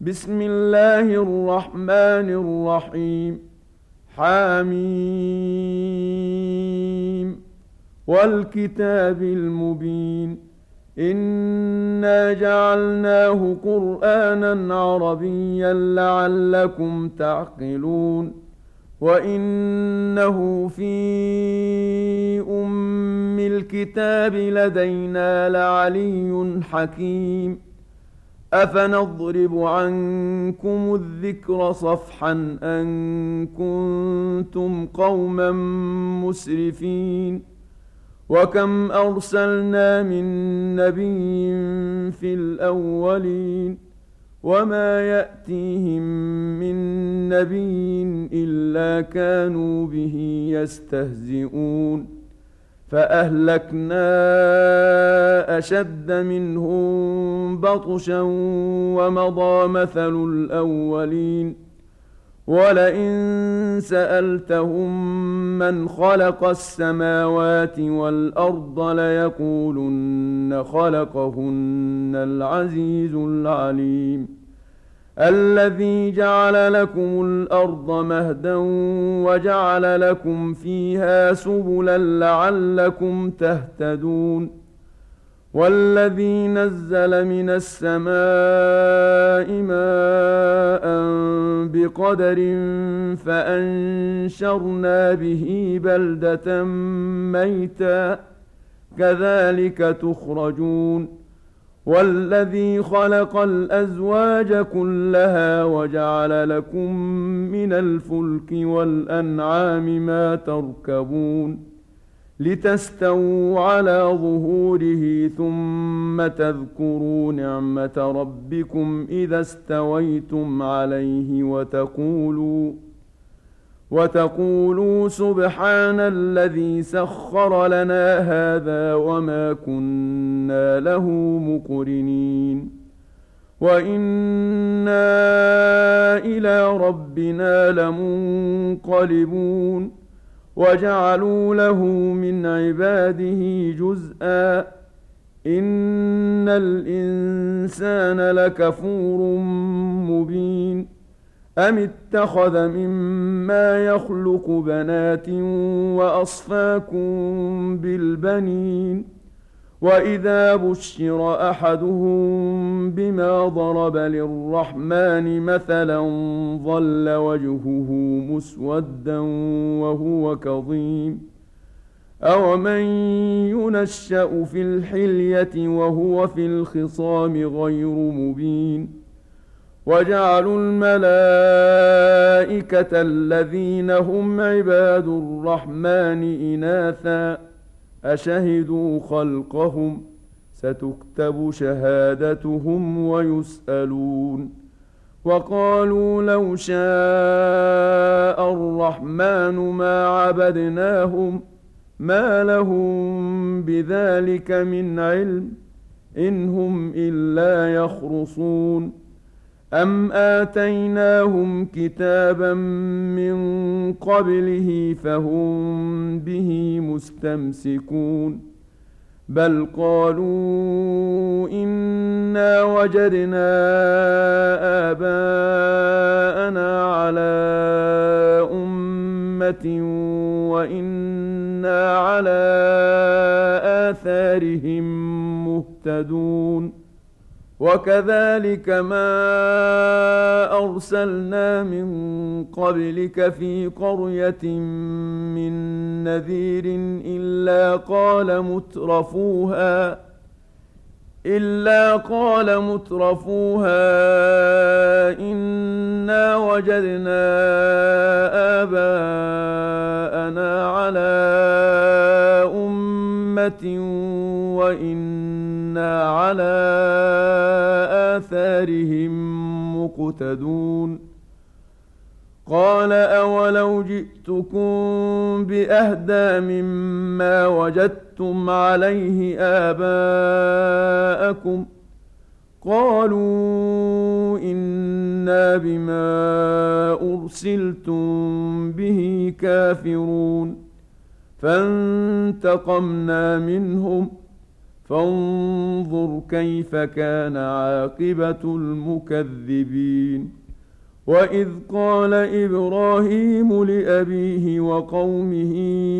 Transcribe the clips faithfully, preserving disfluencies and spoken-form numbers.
بسم الله الرحمن الرحيم. حميم والكتاب المبين. إنا جعلناه قرآنا عربيا لعلكم تعقلون. وإنه في أم الكتاب لدينا لعلي حكيم. أفنضرب عنكم الذكر صفحا أن كنتم قوما مسرفين. وكم أرسلنا من نبي في الأولين وما يأتيهم من نبي إلا كانوا به يستهزئون. فأهلكنا أشد منهم بطشا ومضى مثل الأولين. ولئن سألتهم من خلق السماوات والأرض ليقولن خلقهن العزيز العليم. الذي جعل لكم الأرض مهدا وجعل لكم فيها سبلا لعلكم تهتدون. والذي نزل من السماء ماء بقدر فأنشرنا به بلدة ميتا كذلك تخرجون. والذي خلق الأزواج كلها وجعل لكم من الفلك والأنعام ما تركبون لتستووا على ظهوره ثم تذكروا نعمة ربكم إذا استويتم عليه وتقولوا وتقولوا سبحان الذي سخر لنا هذا وما كنا له مقرنين. وإنا إلى ربنا لمنقلبون. وجعلوا له من عباده جزءا إن الإنسان لكفور مبين. أم اتخذ مما يخلق بنات وأصفاكم بالبنين. وإذا بشر أحدهم بما ضرب للرحمن مثلا ظل وجهه مسودا وهو كظيم. أومن ينشأ في الحلية وهو في الخصام غير مبين. وجعلوا الملائكة الذين هم عباد الرحمن إناثا أشهدوا خلقهم ستكتب شهادتهم ويسألون. وقالوا لو شاء الرحمن ما عبدناهم ما لهم بذلك من علم إن هم إلا يخرصون. أم آتيناهم كتابا من قبله فهم به مستمسكون. بل قالوا إنا وجدنا آباءنا على أمة وإنا على آثارهم مهتدون. وكذلك ما أرسلنا من قبلك في قرية من نذير إلا قال مترفوها إلا قال مترفوها إنا وجدنا آباءنا على أمة وإنا على آثارهم مقتدون. قال أولو جئتكم بأهدى مما وجدتم عليه آباءكم قالوا إنا بما أرسلتم به كافرون. فانتقمنا منهم فانظر كيف كان عاقبة المكذبين. وإذ قال إبراهيم لأبيه وقومه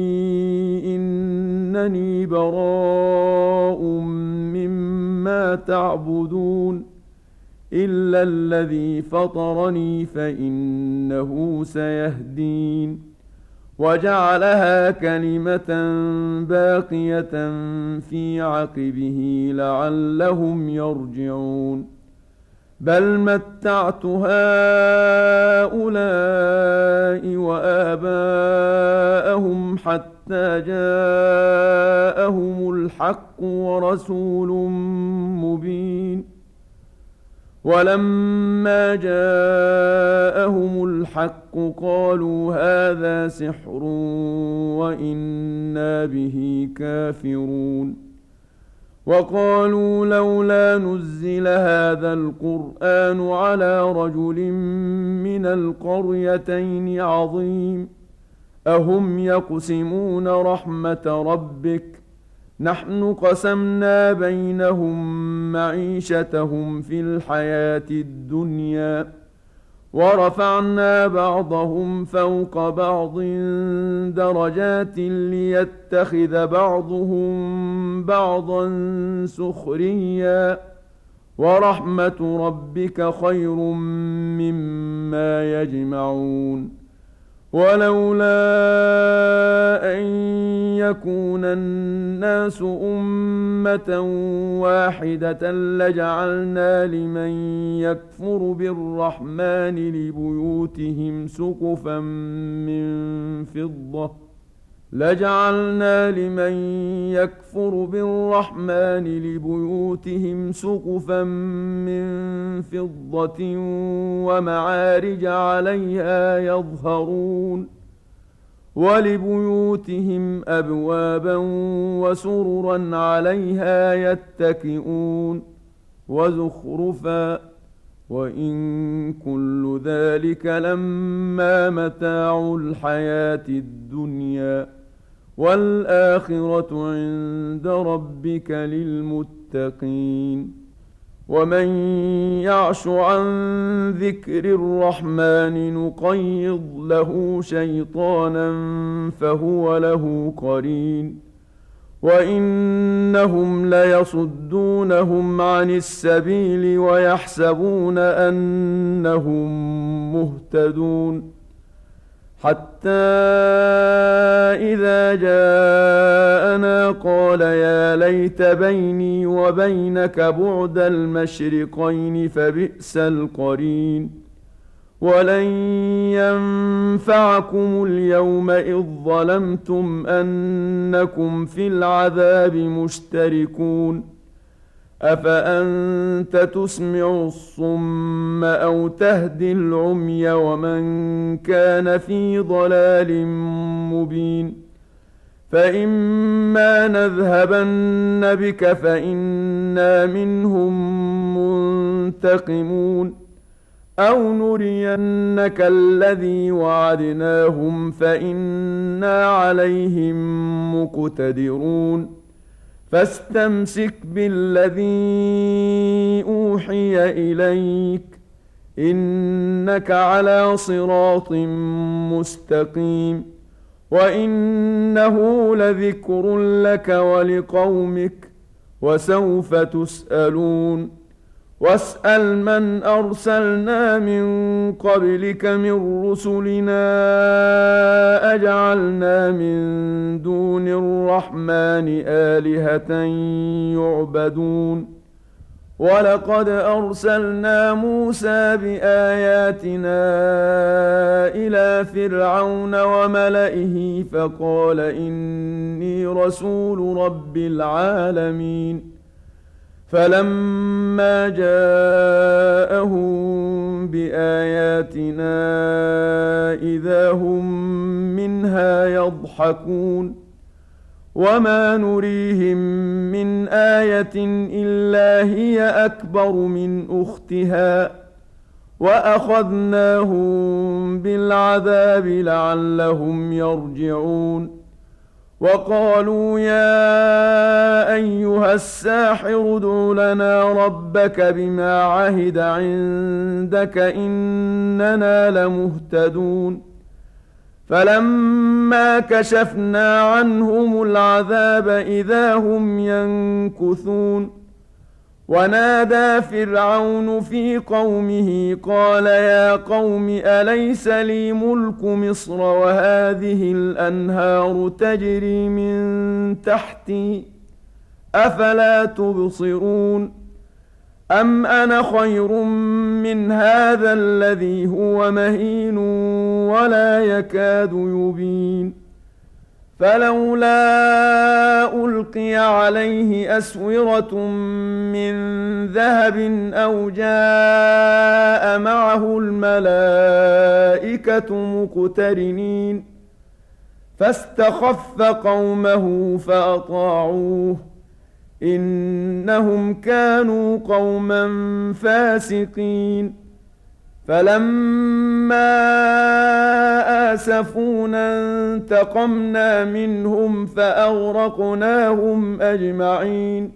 إنني براء مما تعبدون إلا الذي فطرني فإنه سيهدين. وجعلها كلمة باقية في عقبه لعلهم يرجعون. بل متعت هؤلاء وآباءهم حتى جاءهم الحق ورسول مبين. ولما جاءهم الحق قالوا هذا سحر وإنا به كافرون. وقالوا لولا نزل هذا القرآن على رجل من القريتين عظيم أهم يقسمون رحمة ربك نحن قسمنا بينهم معيشتهم في الحياة الدنيا ورفعنا بعضهم فوق بعض درجات ليتخذ بعضهم بعضا سخريا ورحمة ربك خير مما يجمعون. ولولا أن يكون الناس أمة واحدة لجعلنا لمن يكفر بالرحمن لبيوتهم سقفا من فضة لجعلنا لمن يكفر بالرحمن لبيوتهم سقفا من فضة ومعارج عليها يظهرون ولبيوتهم أبوابا وسررا عليها يتكئون وزخرفا وإن كل ذلك لما متاع الحياة الدنيا والآخرة عند ربك للمتقين. ومن يعش عن ذكر الرحمن نقيض له شيطانا فهو له قرين وإنهم ليصدونهم عن السبيل ويحسبون أنهم مهتدون حتى إذا جاءنا قال يا ليت بيني وبينك بعد المشرقين فبئس القرين. ولن ينفعكم اليوم إذ ظلمتم أنكم في العذاب مشتركون أفأنت تسمع الصم أو تهدي العمي ومن كان في ضلال مبين. فإما نذهبن بك فإنا منهم منتقمون أو نرينك الذي وعدناهم فإنا عليهم مقتدرون. فاستمسك بالذي أوحي إليك إنك على صراط مستقيم وإنه لذكر لك ولقومك وسوف تسألون. واسأل من أرسلنا من قبلك من رسلنا أجعلنا من دون الرحمن آلهة يعبدون. ولقد أرسلنا موسى بآياتنا إلى فرعون وملئه فقال إني رسول رب العالمين. فلما جاءهم بآياتنا إذا هم منها يضحكون وما نريهم من آية إلا هي أكبر من أختها وأخذناهم بالعذاب لعلهم يرجعون. وقالوا يا أيها الساحر ادع لنا ربك بما عهد عندك إننا لمهتدون فلما كشفنا عنهم العذاب إذا هم ينكثون ونادى فرعون في قومه قال يا قوم أليس لي ملك مصر وهذه الأنهار تجري من تحتي أفلا تبصرون أم أنا خير من هذا الذي هو مهين ولا يكاد يبين فلولا ألقي عليه أسورة من ذهب أو جاء معه الملائكة مقترنين فاستخف قومه فأطاعوه إنهم كانوا قوما فاسقين فلما آسفونا انتقمنا منهم فأغرقناهم أجمعين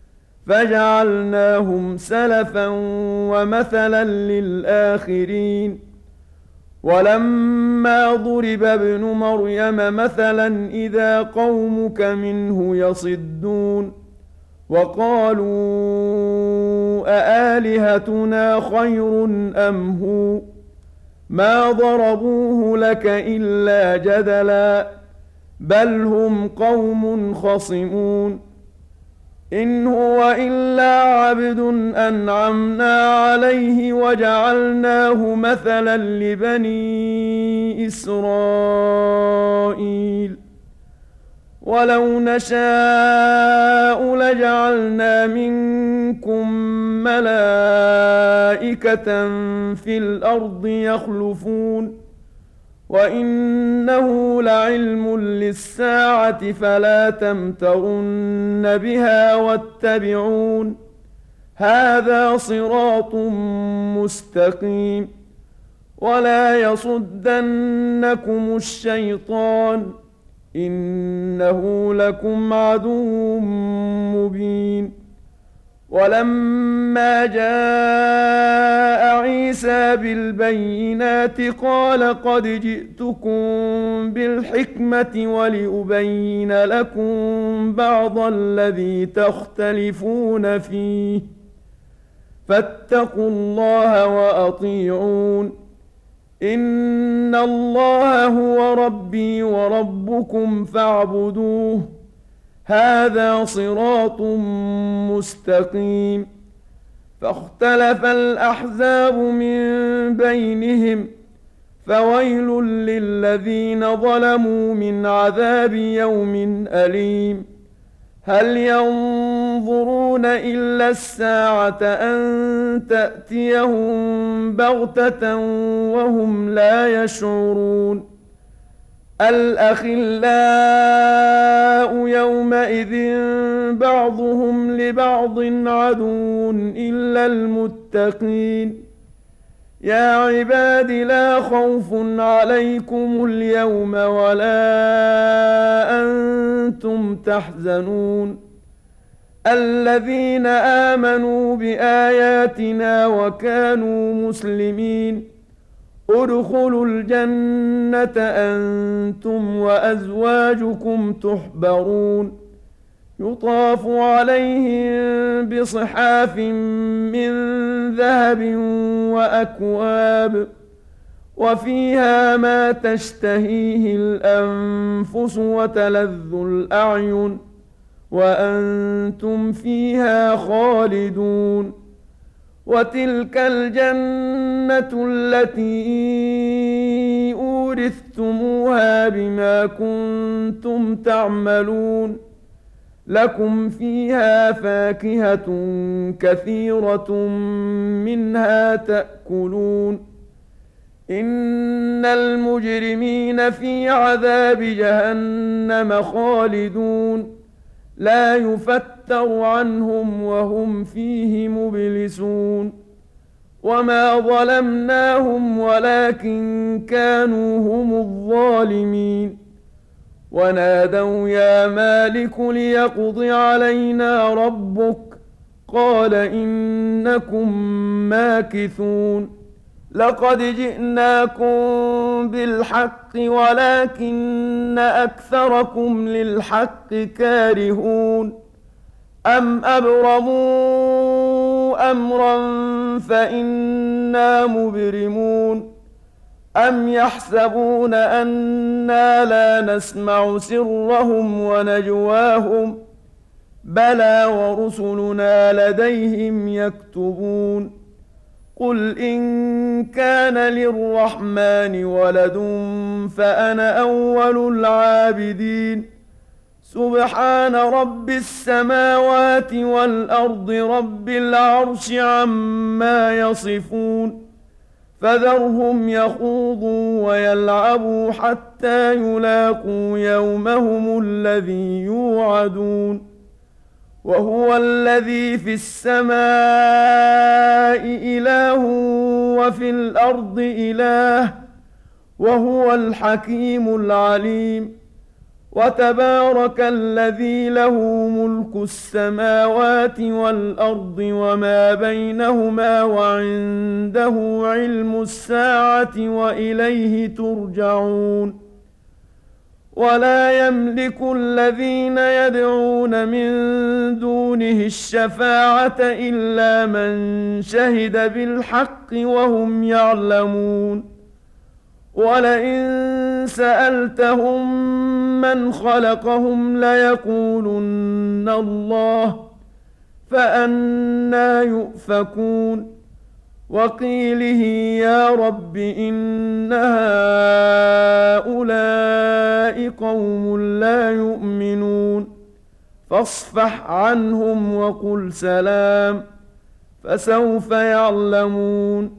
فجعلناهم سلفا ومثلا للآخرين ولما ضرب ابن مريم مثلا إذا قومك منه يصدون وقالوا أآلهتنا خير أم هو ما ضربوه لك إلا جدلا بل هم قوم خصمون إن هو إلا عبد أنعمنا عليه وجعلناه مثلا لبني إسرائيل ولو نشاء لجعلنا منكم ملائكة في الأرض يخلفون وإنه لعلم للساعة فلا تمترن بها واتبعون هذا صراط مستقيم ولا يصدنكم الشيطان إنه لكم عدو مبين ولما جاء عيسى بالبينات قال قد جئتكم بالحكمة ولأبين لكم بعض الذي تختلفون فيه فاتقوا الله وأطيعون إن الله هو ربي وربكم فاعبدوه هذا صراط مستقيم فاختلف الأحزاب من بينهم فويل للذين ظلموا من عذاب يوم أليم هل ينظرون إلا الساعة أن تأتيهم بغتة وهم لا يشعرون الأخلاء يومئذ بعضهم لبعض عدو إلا المتقين يا عباد لا خوف عليكم اليوم ولا أنتم تحزنون الذين آمنوا بآياتنا وكانوا مسلمين ادخلوا الجنة أنتم وأزواجكم تحبرون يطاف عليهم بصحاف من ذهب وأكواب وفيها ما تشتهيه الأنفس وتلذ الأعين وأنتم فيها خالدون وتلك الجنة التي أورثتموها بما كنتم تعملون لكم فيها فاكهة كثيرة منها تأكلون إن المجرمين في عذاب جهنم خالدون لا يفتر عنهم وهم فيه مبلسون وما ظلمناهم ولكن كانوا هم الظالمين ونادوا يا مالك ليقض علينا ربك قال إنكم ماكثون لقد جئناكم بالحق ولكن أكثركم للحق كارهون أم أبرموا أمرا فإنا مبرمون أم يحسبون أنا لا نسمع سرهم ونجواهم بلى ورسلنا لديهم يكتبون قل إن كان للرحمن ولد فأنا أول العابدين سبحان رب السماوات والأرض رب العرش عما يصفون فذرهم يخوضوا ويلعبوا حتى يلاقوا يومهم الذي يوعدون وهو الذي في السماء إله وفي الأرض إله وهو الحكيم العليم وتبارك الذي له ملك السماوات والأرض وما بينهما وعنده علم الساعة وإليه ترجعون ولا يملك الذين يدعون من دونه الشفاعة إلا من شهد بالحق وهم يعلمون ولئن سألتهم من خلقهم ليقولن الله فأنى يؤفكون وقيله يا رب إن هؤلاء قوم لا يؤمنون فاصفح عنهم وقل سلام فسوف يعلمون